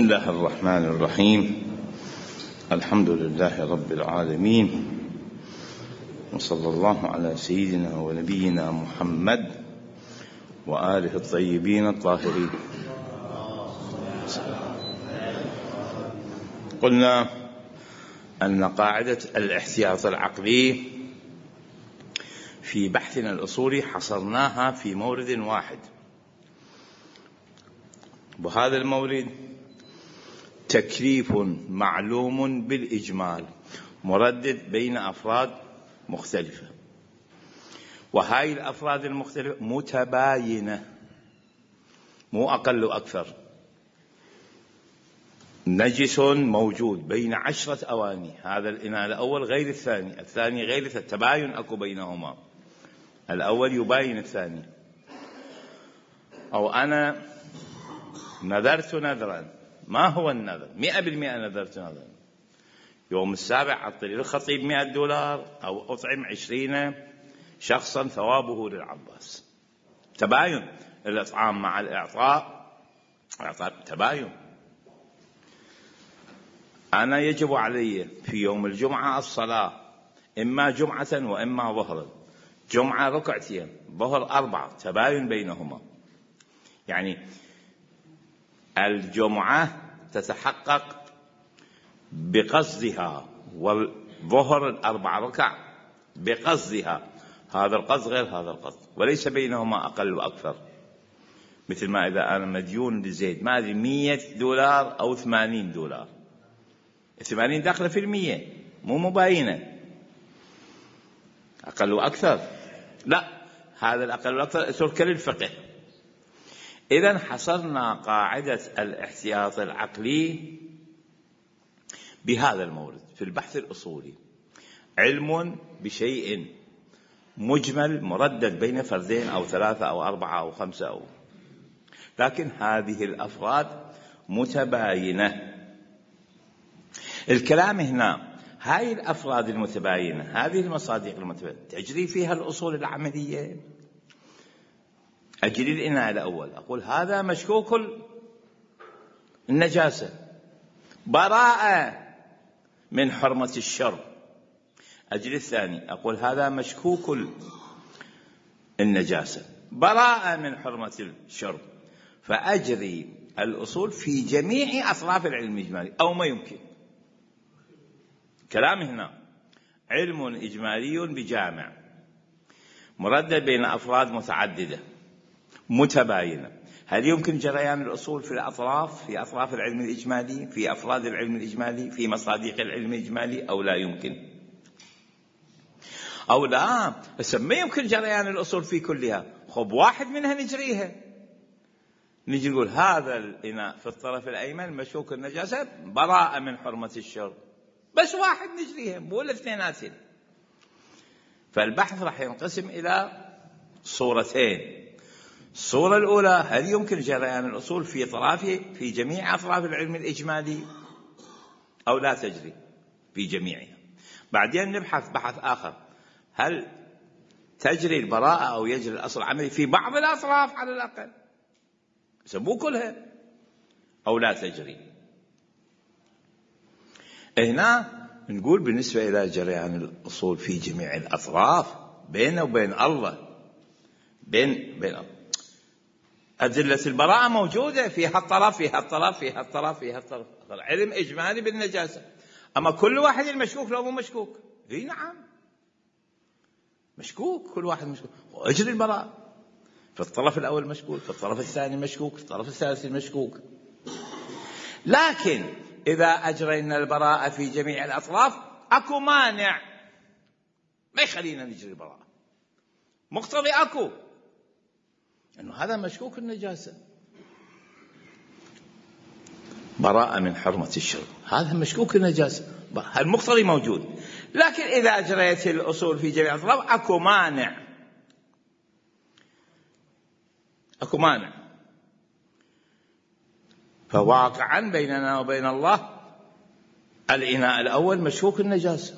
الله الرحمن الرحيم. الحمد لله رب العالمين، وصلى الله على سيدنا ونبينا محمد وآله الطيبين الطاهرين. قلنا أن قاعدة الاحتياط العقلي في بحثنا الأصولي حصرناها في مورد واحد، وهذا المورد تكليف معلوم بالإجمال مردد بين أفراد مختلفة، وهاي الأفراد المختلفة متباينة، مو أقل وأكثر. نجس موجود بين 10 أواني، هذا الإناء الأول غير الثاني، الثاني غير التباين أكو بينهما، الأول يباين الثاني. أو أنا نذرت نذرا، ما هو النذر؟ 100% نذرت نذرا، يوم السابع أعطي للخطيب $100 أو أطعم 20 شخصا ثوابه للعباس. تباين، الإطعام مع الإعطاء تباين. أنا يجب علي في يوم الجمعة الصلاة، إما جمعة وإما ظهرا، جمعة ركعتين، ظهر 4، تباين بينهما. يعني الجمعة تتحقق بقصدها، والظهر 4 ركع بقصدها، هذا القصد غير هذا القصد، وليس بينهما أقل وأكثر. مثل ما إذا أنا مديون لزيد ما أدري $100 أو $80، 80 داخله في 100، مو مباينة أقل وأكثر، لا، هذا الأقل وأكثر اترك للفقه. إذن حصرنا قاعدة الاحتياط العقلي بهذا المورد في البحث الأصولي: علم بشيء مجمل مردد بين فردين أو 3 أو 4 أو 5 لكن هذه الأفراد متباينة. الكلام هنا هاي الأفراد المتباينة، هذه المصادق المتباينة تجري فيها الأصول العملية. أجري الإناء الأول أقول هذا مشكوك النجاسة، براءة من حرمة الشرب. أجري الثاني أقول هذا مشكوك النجاسة، براءة من حرمة الشرب. فأجري الأصول في جميع أطراف العلم الإجمالي أو ما يمكن. كلام هنا علم إجمالي بجامع مردد بين أفراد متعددة متباينة. هل يمكن جريان الأصول في الأطراف، في أطراف العلم الإجمالي، في أفراد العلم الإجمالي، في مصادق العلم الإجمالي، أو لا يمكن؟ أو لا، بس ما يمكن جريان الأصول في كلها. خب واحد منها نجريها، نجي نقول هذا الإناء في الطرف الأيمن مشكوك النجاسة، براءة من حرمة الشرب، بس واحد نجريها مو الاثنيناتين. فالبحث راح ينقسم إلى صورتين. الصورة الأولى: هل يمكن جريان الأصول في جميع أطراف العلم الإجمالي أو لا تجري في جميعها؟ بعدين نبحث بحث آخر: هل تجري البراءة أو يجري الأصل العملي في بعض الأطراف على الأقل، مو كلها، أو لا تجري؟ هنا نقول بالنسبة إلى جريان الأصول في جميع الأطراف بينه وبين الله، بين أدلة البراءة موجودة في هالطرف، في هالطرف، في هالطرف، في هالطرف. علم إجمالي بالنجاسة، أما كل واحد المشكوك لو مو مشكوك؟ إي نعم مشكوك، كل واحد مشكوك. وأجري البراءة في الطرف الأول مشكوك، في الطرف الثاني مشكوك، في الطرف الثالث مشكوك. لكن إذا أجرينا البراءة في جميع الأطراف أكو مانع ما يخلينا نجري البراءة، مقتضي أكو أنه هذا مشكوك النجاسة، براءة من حرمة الشرب، هذا مشكوك النجاسة، المقتضي موجود. لكن إذا أجريت الأصول في جميع الأطراف أكو مانع. فواقعا بيننا وبين الله الإناء الأول مشكوك النجاسة،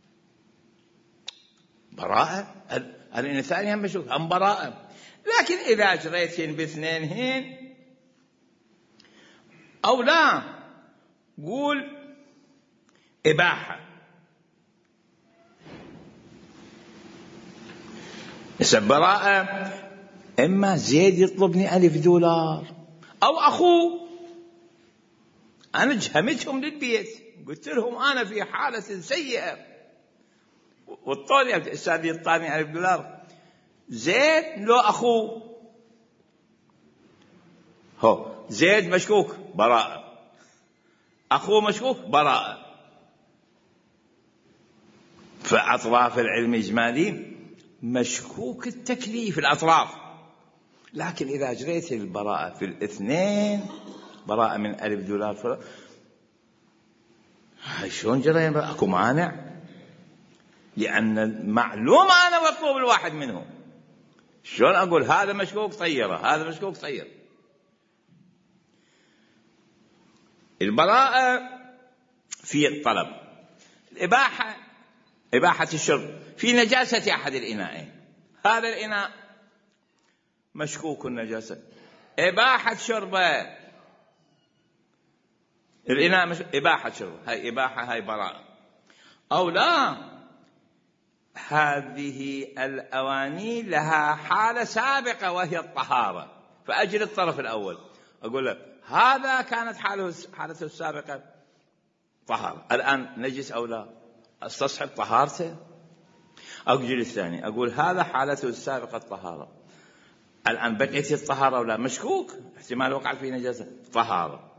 براءة. الإناء الثاني هم مشكوك، هم براءة. لكن إذا أجريتين باثنينهن أو لا قول إباحة. براءة إما زيد يطلبني $1000 أو أخوه، أنا جهمتهم للبيت قلت لهم أنا في حالة سيئة والطول الأستاذ يطاني $1000، زيد لو أخوه، هو زيد مشكوك براءة، أخوه مشكوك براءة. فأطراف العلم الإجمالي مشكوك التكليف الأطراف، لكن إذا جريت البراءة في الاثنين براءة من $1000 شلون جريان؟ أكو مانع، لأن المعلومة أنا مطلوب الواحد منهم. شلون أقول هذا مشكوك طيرة هذا مشكوك طير؟ البراءة في الطلب، الإباحة إباحة الشرب في نجاسة أحد الإناءين، هذا الإناء مشكوك النجاسة، إباحة شربه، الإناء إباحة شربه، هاي إباحة هاي براءة. أو لا، هذه الأواني لها حالة سابقة وهي الطهارة، فأجل الطرف الأول أقول له هذا كانت حالته السابقة طهارة، الآن نجس أو لا، استصحب طهارته. أجل الثاني أقول هذا حالته السابقة الطهارة، الآن بقيت الطهارة ولا مشكوك احتمال وقع في نجاسة طهارة،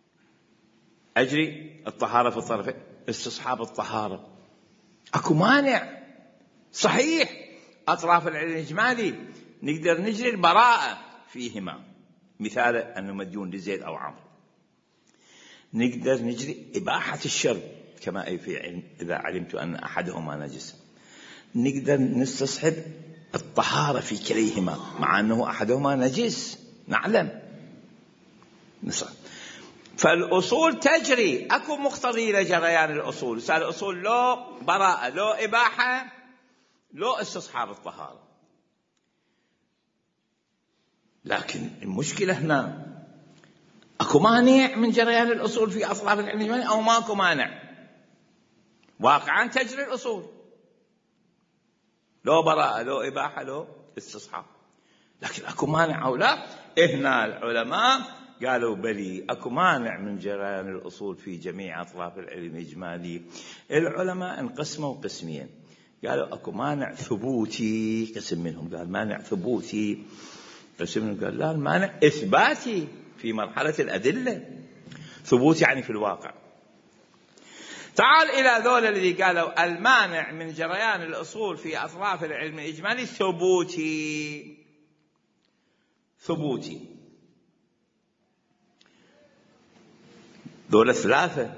أجري الطهارة في الطرفين استصحاب الطهارة، أكو مانع صحيح. أطراف العلم الإجمالي نقدر نجري البراءة فيهما، مثال أنه مديون لزيد أو عمرو، نقدر نجري إباحة الشرب كما أي في علم إذا علمت أن أحدهما نجس، نقدر نستصحب الطهارة في كليهما مع أنه أحدهما نجس نعلم نصح. فالأصول تجري، أكو مقتضي لجريان الأصول، سأل الأصول لو براءة لو إباحة لو استصحاب الطهارة. لكن المشكلة هنا أكو مانع من جريان الأصول في أطراف العلم أو ما أكو مانع؟ واقعا تجري الأصول لو براءة لو إباحة لو استصحاب، لكن أكو مانع أو لا؟ هنا العلماء قالوا بلي أكو مانع من جريان الأصول في جميع أطراف العلم الإجمالي. العلماء انقسموا قسمين، قالوا أكو مانع ثبوتي، قسم منهم قال مانع ثبوتي، قسم منهم قال لا المانع إثباتي في مرحلة الأدلة، ثبوت يعني في الواقع. تعال إلى ذول الذي قالوا المانع من جريان الأصول في أطراف العلم الإجمالي ثبوتي. دول ثلاثة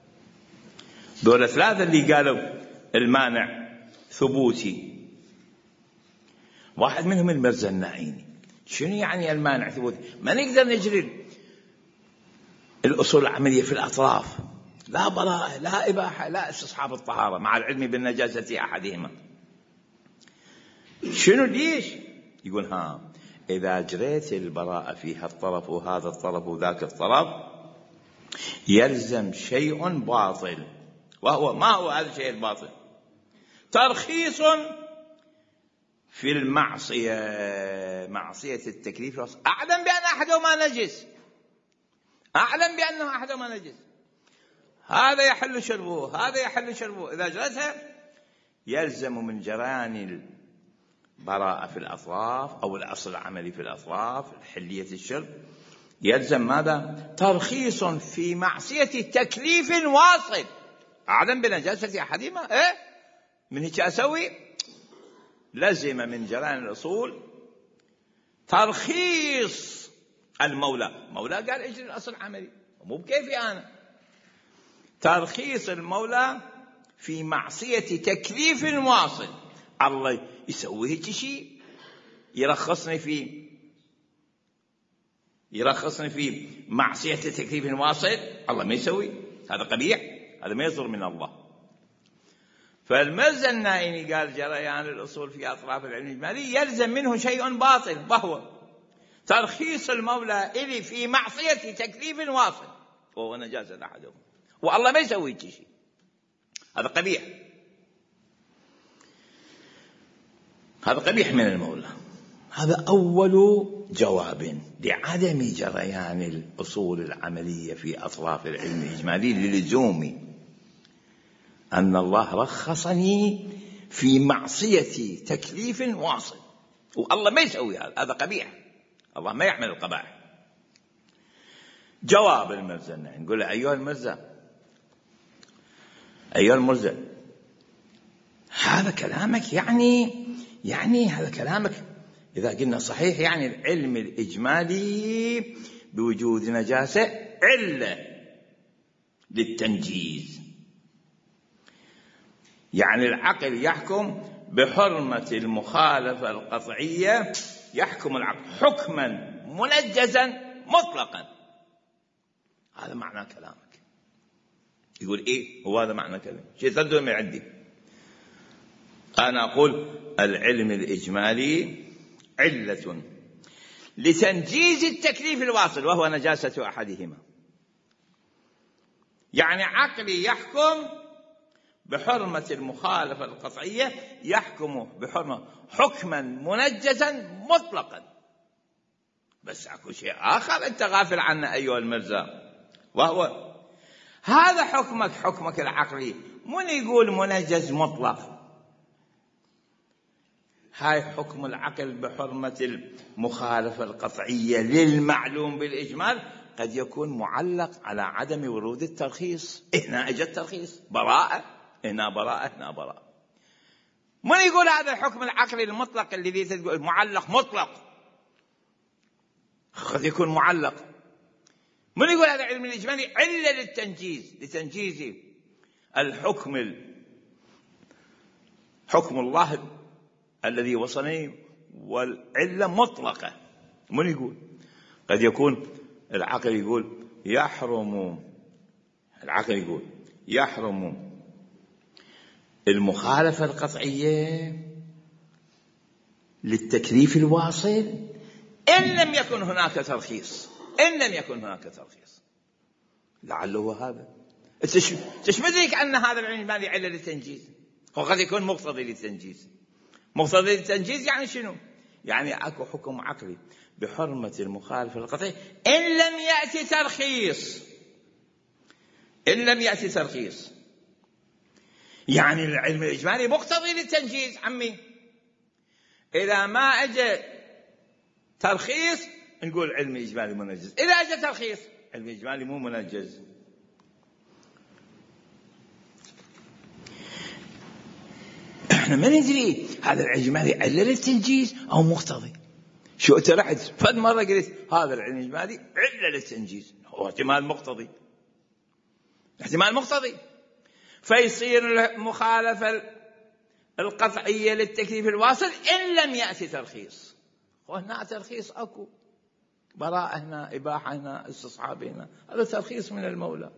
اللي قالوا المانع ثبوتي. واحد منهم المرزا النعيمي. شنو يعني المانع ثبوتي؟ ما نقدر نجري الأصول العملية في الأطراف، لا براءة لا إباحة لا استصحاب الطهارة مع العلم بالنجاسة أحدهما. شنو ليش؟ يقول إذا جريت البراءة في هالطرف وهذا الطرف وذاك الطرف يلزم شيء باطل، وهو ما هو هذا الشيء الباطل؟ ترخيص في المعصية، معصية التكليف. أعلم بأن أحدهما نجس، أعلم بأنه أحدهما نجس، هذا يحل شربه هذا يحل شربه، إذا جرتها يلزم من جريان البراءة في الأطراف أو الأصل العملي في الأطراف حلية الشرب، يلزم ماذا؟ ترخيص في معصية تكليف واصل. أعلم بنجاسة أحدهما من هيك أسوي؟ لزم من جريان الأصول ترخيص المولى. مولى قال اجري الأصل العملي، مو بكيفي أنا، ترخيص المولى في معصية تكليف واصل. الله يسوي هيك شيء، يرخصني في معصية تكليف واصل، الله ما يسوي، هذا قبيح، هذا ما يصدر من الله. فالمرزا النائمي قال جريان الأصول في أطراف العلم الإجمالي يلزم منه شيء باطل، وهو ترخيص المولى إلي في معصية تكليف واصل. وهو نجاسة أحدهم، والله ما يسوي شيء. هذا قبيح، هذا قبيح من المولى. هذا أول جواب لعدم جريان الأصول العملية في أطراف العلم الإجمالي للزوم أن الله رخصني في معصية تكليف واصل، والله ما يسوي هذا قبيح، الله ما يعمل القبائح. جواب المرزا نقول له أيها المرزا هذا كلامك يعني هذا كلامك إذا قلنا صحيح يعني العلم الإجمالي بوجود نجاسة علة للتنجيز، يعني العقل يحكم بحرمة المخالفة القطعية، يحكم العقل حكما منجزا مطلقا. هذا معنى كلامك. يقول إيه هو هذا معنى كلامك؟ شيء تردد من عندي. أنا أقول العلم الإجمالي علة لتنجيز التكليف الواصل وهو نجاسة أحدهما، يعني عقلي يحكم بحرمة المخالفة القطعية، يحكم بحرمة حكما منجزا مطلقا. بس أكو شيء آخر أنت غافل عنه أيها المرزا، وهو هذا حكمك العقلي. من يقول منجز مطلق؟ هاي حكم العقل بحرمة المخالفة القطعية للمعلوم بالإجمال قد يكون معلق على عدم ورود الترخيص. هنا اجى الترخيص، براءة هنا براءة هنا براءة. من يقول هذا الحكم العقلي المطلق الذي تقول معلق مطلق قد يكون معلق؟ من يقول هذا العلم الإجمالي علة لتنجيز الحكم، حكم الله الذي وصلني والعلة مطلقة؟ من يقول؟ قد يكون العقل يقول يحرم المخالفة القطعية للتكليف الواصل إن لم يكن هناك ترخيص. لعله هذا. تش مدرك أن هذا العلم الإجمالي علة للتنجيز، وقد يكون مقتضي للتنجيز. مقتضي للتنجيز يعني شنو؟ يعني أكو حكم عقلي بحرمة المخالفة القطعية إن لم يأتي ترخيص. يعني العلم الإجمالي مقتضي للتنجيز عمي. إذا ما أجى ترخيص نقول علم إجمالي منجز، إذا أجى ترخيص علم إجمالي مو منجز. احنا ما ندري هذا العلم الإجمالي علة للتنجيز أو مقتضي. شو أنت رحت فد مرة قلت هذا العلم الإجمالي علة للتنجيز، هو احتمال مقتضي، فيصير المخالفة القطعية للتكليف الواصل إن لم يأتي ترخيص. وهنا ترخيص أكو، براءة هنا، إباحة هنا، استصحاب هنا، هذا ترخيص من المولى.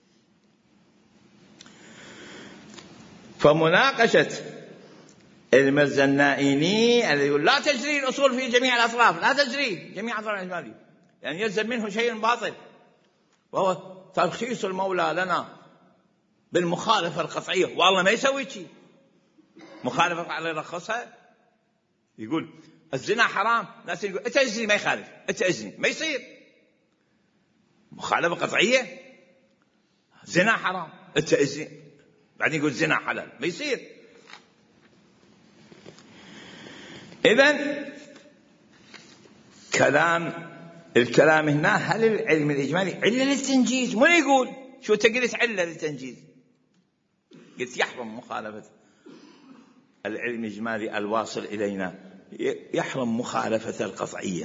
فمناقشة المرزا النائيني الذي يقول لا تجري الأصول في جميع الأطراف، لا تجري جميع الأطراف الإجمالية، يعني يلزم منه شيء باطل، وهو ترخيص المولى لنا بالمخالفة القطعية، والله ما يسوي شيء. مخالفة قطعية يرخصها، يقول الزنا حرام، ناس يقول أنت أزني ما يخالف، أنت أزني ما يصير. مخالفة قطعية، زنا حرام أنت أزني، بعدين يقول زنا حلال، ما يصير. إذن الكلام هنا هل العلم الإجمالي علة للتنجيز؟ من يقول؟ شو تقلت علة للتنجيز؟ قلت يحرم مخالفة العلم الإجمالي الواصل إلينا، يحرم مخالفة القطعية،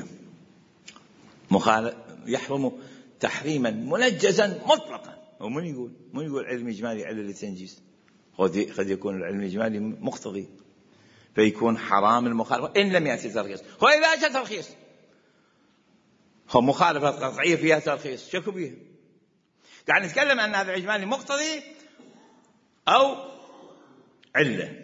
يحرم تحريما منجزا مطلقا. ومن يقول علم إجمالي علة للتنجيز؟ قد يكون العلم الإجمالي مقتضي فيكون حرام المخالفة إن لم يأتي ترخيص. وإذا أتى ترخيص هو مخالفة قطعية فيها ترخيص، شكو بيها؟ يعني نتكلم أن هذا الإجمالي مقتضي أو علة.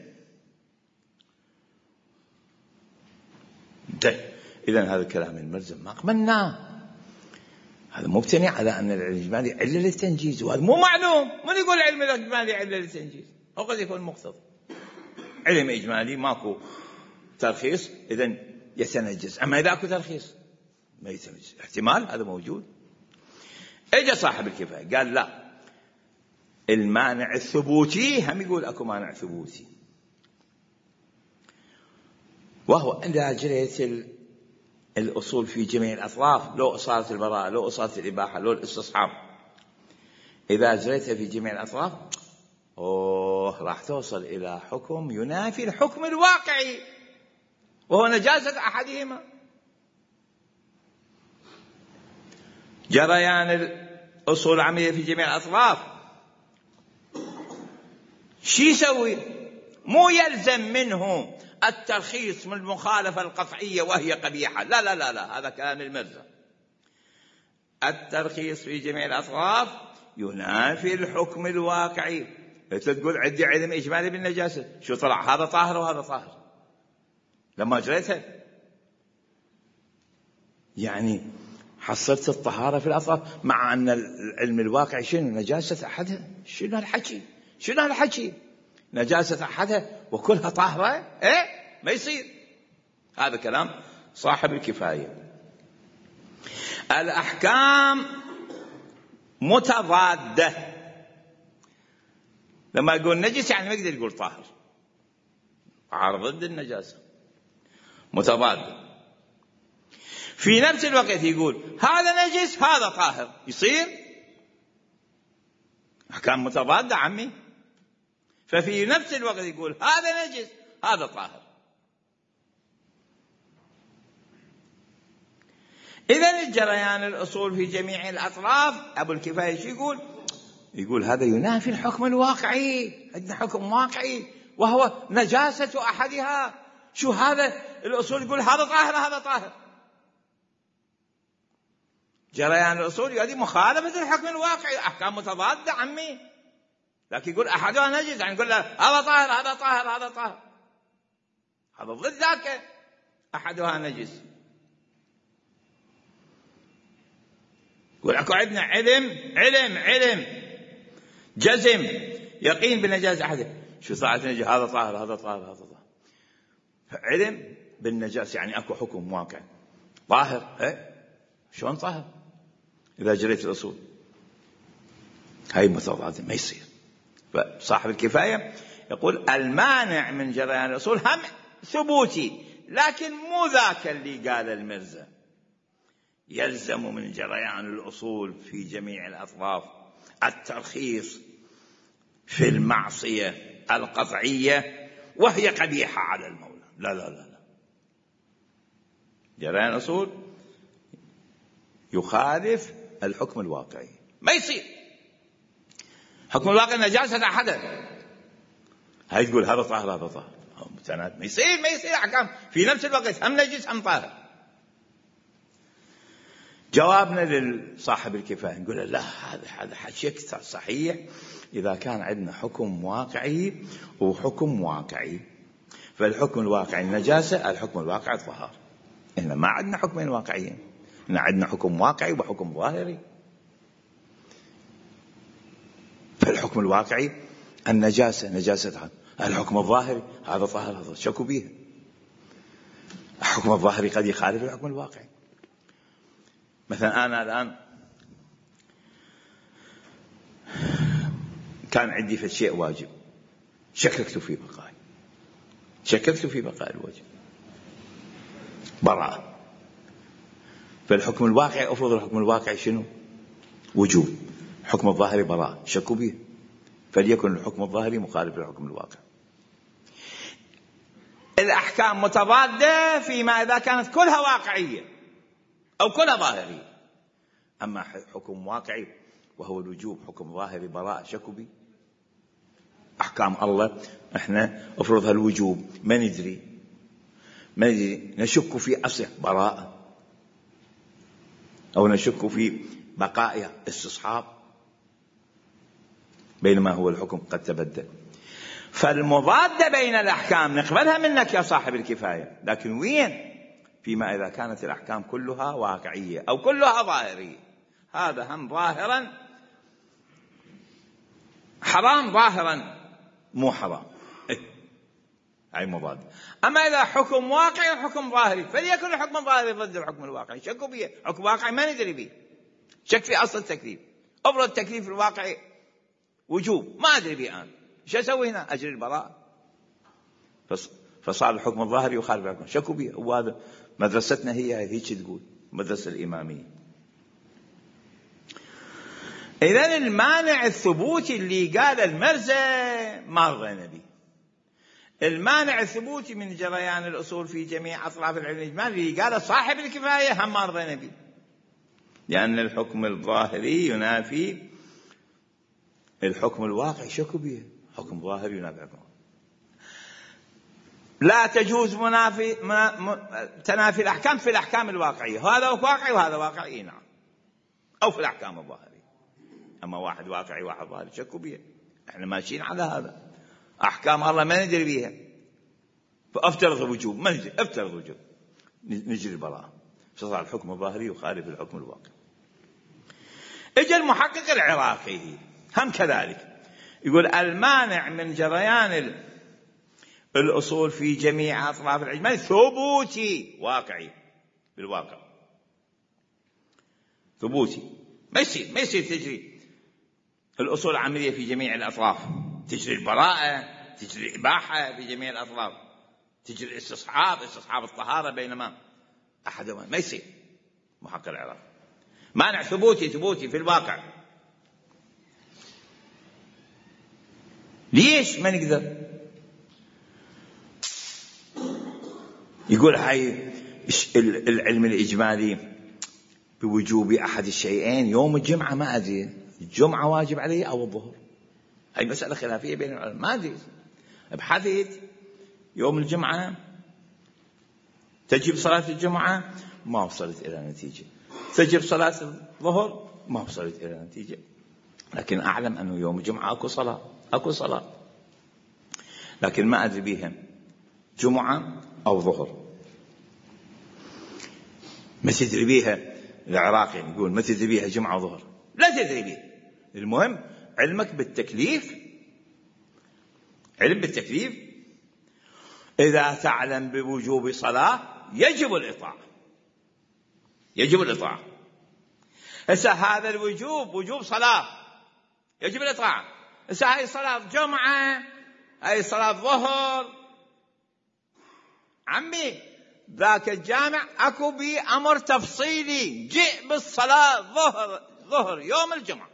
إذن هذا الكلام الملزم ما قبلنا. هذا مبتني على أن العلم الإجمالي علة للتنجيز، وهذا مو معلوم. من يقول العلم الإجمالي علة للتنجيز؟ أو قد يكون مقتضى علم إجمالي ماكو ترخيص إذن يتنجز، أما إذا أكو ترخيص ما يتنجز، احتمال هذا موجود. اجى صاحب الكفاية قال لا، المانع الثبوتي هم يقول أكو مانع ثبوتي، وهو إذا جريت الأصول في جميع الأطراف، لو أصالة البراءة، لو أصالة الإباحة، لو الاستصحاب، إذا جريتها في جميع الأطراف راح توصل إلى حكم ينافي الحكم الواقعي، وهو نجاسة أحدهما. جريان الأصول العملية في جميع الأطراف شي يسوي؟ مو يلزم منه الترخيص من المخالفة القطعية وهي قبيحة، لا لا لا لا، هذا كلام المرزا. الترخيص في جميع الأطراف ينافي الحكم الواقعي. تقول عندي علم إجمالي بالنجاسة، شو طلع؟ هذا طاهر وهذا طاهر لما جريتها، يعني حصلت الطهارة في الأطراف، مع أن العلم الواقعي شنو؟ نجاسة أحدها. شنو هالحكي؟ شنو هالحكي؟ نجاسة أحدها وكلها طاهرة؟ ما يصير. هذا كلام صاحب الكفاية. الأحكام متضادة. لما يقول نجس يعني ما يقدر يقول طاهر، عارض ضد النجاسة، متضادة. في نفس الوقت يقول هذا نجس هذا طاهر، يصير؟ أحكام متضادة عمي. ففي نفس الوقت يقول هذا نجس هذا طاهر. إذن الجريان الأصول في جميع الأطراف، أبو الكفاية شو يقول؟ يقول هذا ينافي الحكم الواقعي. عندنا حكم واقعي وهو نجاسة أحدها. شو هذا؟ الأصول يقول هذا طاهر هذا طاهر. جريان الأصول هذه مخالفة الحكم الواقعي، أحكام متضادة عمي. لكن يقول أحدها نجس، يعني يقول هذا طاهر هذا طاهر هذا طاهر، هذا ضد ذاك، أحدها نجس. يقول أكو عندنا علم جزم يقين بالنجاسة أحدها. شو صارت نجس؟ هذا طاهر هذا طاهر هذا طاهر. علم بالنجاسة يعني أكو حكم واقع طاهر. شلون طاهر إذا جريت الأصول؟ هاي متضادة، ما يصير. فصاحب الكفاية يقول المانع من جريان الأصول هم ثبوتي، لكن مو ذاك اللي قال المرزا. يلزم من جريان الأصول في جميع الأطراف الترخيص في المعصية القطعية وهي قبيحة على المولى. لا لا لا لا، جريان الأصول يخالف الحكم الواقعي، ما يصير. حكم الواقع نجاسة أحدا، هاي تقول هذا طاهر هذا طاهر، ما يصير أحكام في نفس الوقت هم نجس هم طاهر. جوابنا لصاحب الكفاية نقول لا، هذا حكيك صحيح إذا كان عندنا حكم واقعي وحكم واقعي. فالحكم الواقعي النجاسة، الحكم الواقعي الطهارة. إحنا ما عندنا حكمين واقعيين، إحنا عندنا حكم واقعي وحكم ظاهري. فالحكم الواقعي النجاسة نجاسة، الحكم الظاهري هذا طاهر هذا شكوا به. الحكم الظاهري قد يخالف الحكم الواقعي. مثلا أنا الآن كان عندي في الشيء واجب، شككت في بقاء الواجب براءة. فالحكم الواقعي أفرض الحكم الواقعي شنو؟ وجوب. الحكم الظاهري براءة، شكوا به، فليكن الحكم الظاهري مخالف للحكم الواقعي. الأحكام متضادة فيما إذا كانت كلها واقعية أو كلها ظاهرية. أما حكم واقعي وهو الوجوب، حكم ظاهري براءة، شكوا به. أحكام الله إحنا أفرضها الوجوب، ما ندري نشك في أصل براءة، أو نشك في بقائها استصحاب، بينما هو الحكم قد تبدل. فالمضادة بين الأحكام نقبلها منك يا صاحب الكفاية، لكن وين؟ فيما إذا كانت الأحكام كلها واقعية أو كلها ظاهرية، هذا هم ظاهرا حرام، ظاهرا مو حرام، أي مضاد. أما إذا حكم واقعي وحكم ظاهري، فليكن الحكم الظاهري ضد الحكم الواقعي، شكوا به، حكم واقعي ما ندري به، شك في أصل التكليف، أفرض التكليف الواقعي وجوب ما أدري به الآن، شو أسوي هنا؟ أجري البراءة، فصار الحكم الظاهري يخالف الحكم، شكوا به. وهذا مدرستنا هي هيك تقول، مدرسة الإمامية. إذن المانع الثبوتي اللي قال المرزا ما رضينا به. المانع الثبوتي من جريان الأصول في جميع أطراف العلم الإجمالي اللي قال صاحب الكفاية هم ما رضينا به، لأن الحكم الظاهري ينافي الحكم الواقعي. شكوا به، حكم ظاهري ينافي الحكم. لا تجوز تنافي الأحكام في الأحكام الواقعية، هذا واقعي وهذا واقعي، نعم، أو في الأحكام الظاهرية. أما واحد واقعي واحد ظاهري شكوا به، احنا ماشيين على هذا، أحكام الله ما ندري بيها، فأفترض الوجوب ما ندري، أفترض الوجوب نجري البراءة، فصار الحكم الظاهري يخالف الحكم الواقعي. اجى المحقق العراقي هم كذلك يقول المانع من جريان الأصول في جميع أطراف الإجمال ثبوتي واقعي، بالواقع ثبوتي، ما يصير تجري الأصول العملية في جميع الأطراف، تجري البراءة، تجري الإباحة في جميع الأطراف، تجري الاستصحاب الطهارة، بينما أحدهما ما يصير. محقق العراق مانع ثبوتي في الواقع. ليش ما نقدر؟ يقول هاي العلم الإجمالي بوجوب أحد الشيئين يوم الجمعة، ما أدري الجمعة واجب علي أو الظهر، هاي مسألة خلافية بين العلماء، ما أدري. بحثت يوم الجمعة تجب صلاة الجمعة، ما وصلت إلى نتيجة. تجب صلاة الظهر، ما وصلت إلى نتيجة. لكن أعلم أنه يوم الجمعة أكو صلاة، لكن ما أدري بها جمعة أو ظهر. ما تدري بيها العراقي يقول ما تدري بيها جمعة وظهر، لا تدري بيها. المهم علمك بالتكليف، علم بالتكليف. إذا تعلم بوجوب صلاة يجب الإطاعة. هسه هذا الوجوب وجوب صلاة يجب الإطاعة. هسه هاي صلاة جمعة، هاي صلاة ظهر، عمي ذاك الجامع أكو بي أمر تفصيلي، جئ بالصلاة ظهر يوم الجمعة،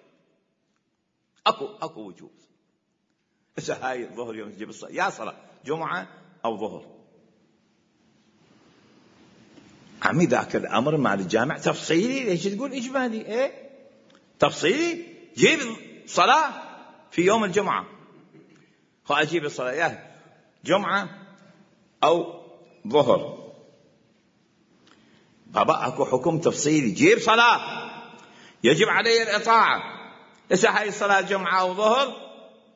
أكو وجوب. هسه هاي الظهر يوم تجيب الصلاة، يا صلاة جمعة أو ظهر، عمي ذاك الأمر مال الجامع تفصيلي، ليش تقول إجمالي؟ إيه تفصيلي، جيب صلاة في يوم الجمعة، أجيب الصلاة يا جمعة أو ظهر. بابا أكو حكم تفصيلي، جيب صلاة يجب علي الإطاعة. إذا هاي الصلاة جمعة أو ظهر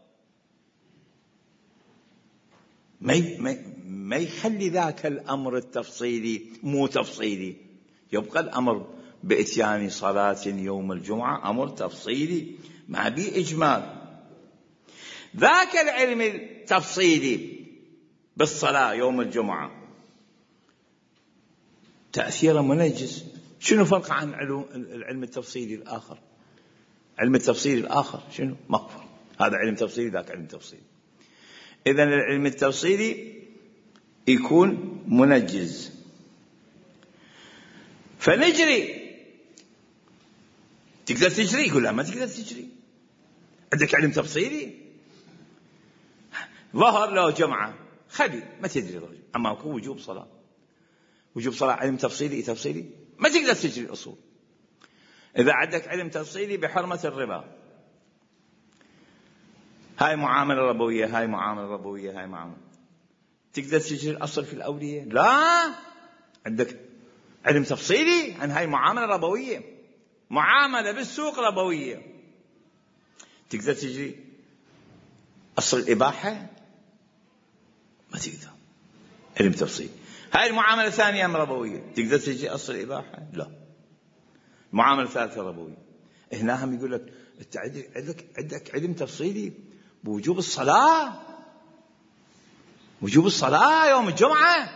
ما يخلي ذاك الأمر التفصيلي مو تفصيلي، يبقى الأمر بإتيان صلاة يوم الجمعة أمر تفصيلي ما بي إجمال. ذاك العلم التفصيلي بالصلاة يوم الجمعة تأثيره منجز. شنو فرق عن العلم التفصيلي الآخر؟ علم التفصيلي الآخر شنو؟ مغفر، هذا علم تفصيلي ذاك علم تفصيلي. إذن العلم التفصيلي يكون منجز. فنجري، تقدر تجري؟ يقول لا ما تقدر تجري، عندك علم تفصيلي ظهر لو جمعة خلي ما تدري ظهر. أما أكو وجوب صلاة علم تفصيلي ما تقدر تجري الأصول. إذا عندك علم تفصيلي بحرمة الربا، هاي معاملة ربوية، تقدر تجري الأصل في الأولية؟ لا، عندك علم تفصيلي عن هاي معاملة ربوية، معاملة بالسوق ربوية، تقدر تجري أصل الإباحة؟ ما تقدر، علم تفصيلي. هاي المعاملة الثانية ربوية، تقدر تجري أصل الإباحة؟ لا. معاملة ثالثة ربوية هنا هم يقول لك أنت عندك علم تفصيلي بوجوب الصلاة، وجوب الصلاة يوم الجمعة.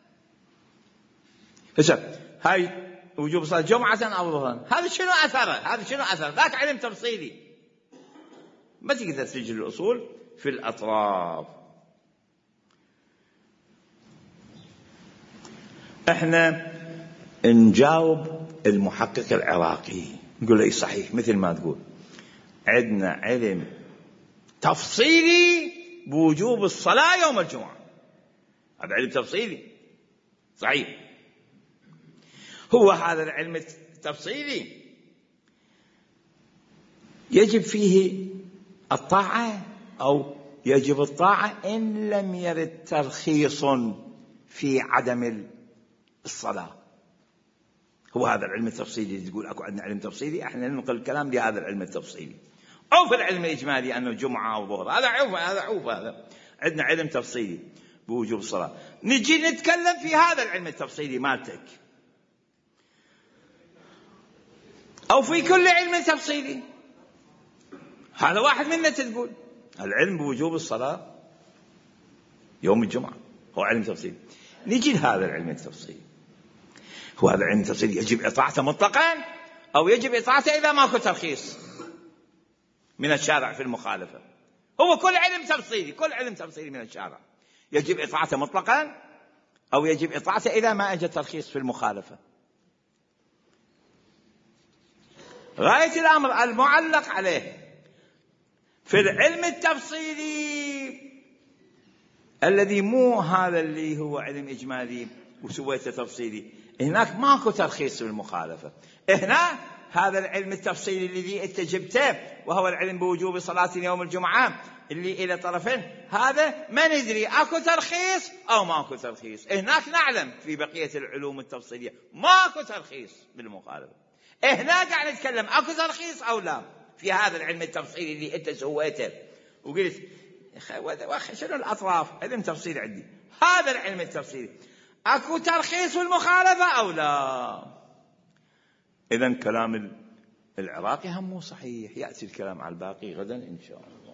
هاي وجوب الصلاة جمعة أو ظهرا، هذا شنو أثره؟ هذا شنو أثر؟ ذاك علم تفصيلي. ما تقدر تسجل الأصول في الأطراف. احنا نجاوب المحقق العراقي نقول له صحيح مثل ما تقول، عندنا علم تفصيلي بوجوب الصلاة يوم الجمعة، هذا علم تفصيلي صحيح. هو هذا العلم التفصيلي يجب فيه الطاعة أو يجب الطاعة إن لم يرد ترخيص في عدم الصلاة. هو هذا العلم التفصيلي. تقول أكو عندنا علم تفصيلي، احنا ننقل الكلام لهذا العلم التفصيلي. أو في العلم الإجمالي أنه جمعة أو ظهر، هذا هذا عندنا علم تفصيلي بوجوب الصلاة. نجي نتكلم في هذا العلم التفصيلي مالتك، أو في كل علم تفصيلي. هذا واحد منا تقول العلم بوجوب الصلاة يوم الجمعة هو علم تفصيلي. نجي لهذا العلم التفصيلي، هو هذا العلم التفصيلي يجب إطاعته مطلقا أو يجب إطاعته إذا ماكو ترخيص من الشارع في المخالفة. هو كل علم تفصيلي، كل علم تفصيلي من الشارع يجب إطاعته مطلقا أو يجب إطاعته إذا ما أجى ترخيص في المخالفة. غاية الأمر المعلق عليه في العلم التفصيلي الذي مو هذا اللي هو علم إجمالي وسويته تفصيلي، هناك ماكو ترخيص في المخالفة. هنا هذا العلم التفصيلي الذي انت جبته وهو العلم بوجوب صلاة يوم الجمعة اللي إلى طرفين، هذا ما ندري أكو ترخيص أو ماكو ترخيص. هناك نعلم في بقية العلوم التفصيلية ماكو ترخيص بالمخالفة. هنا قاعد نتكلم أكو ترخيص أو لا في هذا العلم التفصيلي اللي أنت سويته وقلت شنو الأطراف. علم تفصيلي عندي هذا العلم التفصيلي أكو ترخيص المخالفة أو لا. إذن كلام العراقي هم مو صحيح. يأتي الكلام على الباقي غدا إن شاء الله.